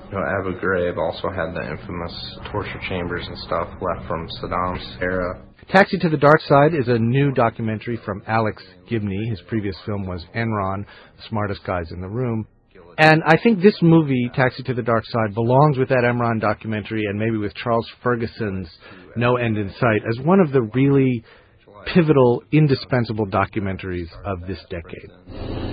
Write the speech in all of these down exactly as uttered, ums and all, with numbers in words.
You know, Abu Ghraib also had the infamous torture chambers and stuff left from Saddam's era. Taxi to the Dark Side is a new documentary from Alex Gibney. His previous film was Enron, The Smartest Guys in the Room. And I think this movie, Taxi to the Dark Side, belongs with that Enron documentary and maybe with Charles Ferguson's No End in Sight as one of the really pivotal, indispensable documentaries of this decade.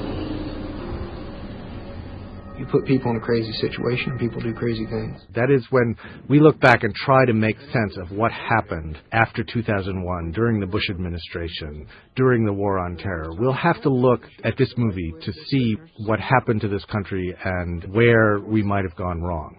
You put people in a crazy situation and people do crazy things. That is when we look back and try to make sense of what happened after two thousand one, during the Bush administration, during the War on Terror. We'll have to look at this movie to see what happened to this country and where we might have gone wrong.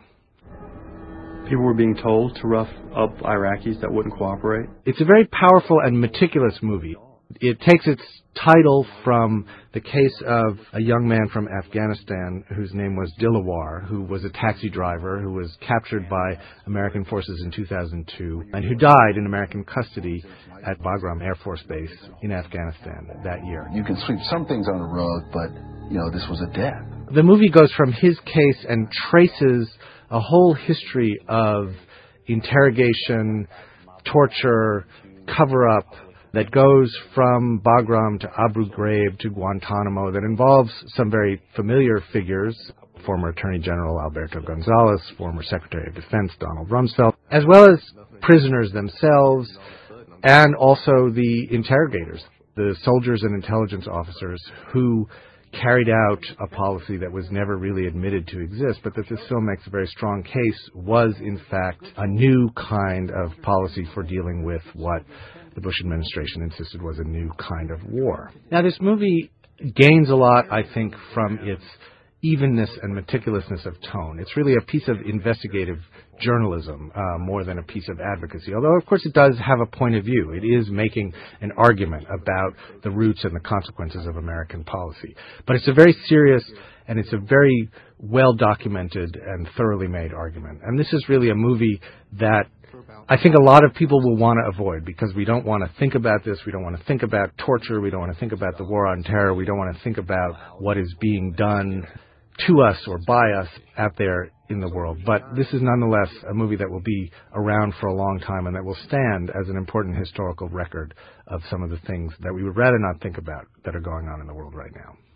People were being told to rough up Iraqis that wouldn't cooperate. It's a very powerful and meticulous movie. It takes its title from the case of a young man from Afghanistan whose name was Dilawar, who was a taxi driver who was captured by American forces in two thousand two and who died in American custody at Bagram Air Force Base in Afghanistan that year. You can sweep some things on the rug, but, you know, this was a death. The movie goes from his case and traces a whole history of interrogation, torture, cover-up, that goes from Bagram to Abu Ghraib to Guantanamo, that involves some very familiar figures, former Attorney General Alberto Gonzales, former Secretary of Defense Donald Rumsfeld, as well as prisoners themselves, and also the interrogators, the soldiers and intelligence officers who carried out a policy that was never really admitted to exist, but that this film makes a very strong case was, in fact, a new kind of policy for dealing with what the Bush administration insisted was a new kind of war. Now, this movie gains a lot, I think, from its evenness and meticulousness of tone. It's really a piece of investigative journalism uh, more than a piece of advocacy, although, of course, it does have a point of view. It is making an argument about the roots and the consequences of American policy. But it's a very serious and it's a very well-documented and thoroughly made argument. And this is really a movie that I think a lot of people will want to avoid because we don't want to think about this. We don't want to think about torture. We don't want to think about the war on terror. We don't want to think about what is being done to us or by us out there in the world. But this is nonetheless a movie that will be around for a long time and that will stand as an important historical record of some of the things that we would rather not think about that are going on in the world right now.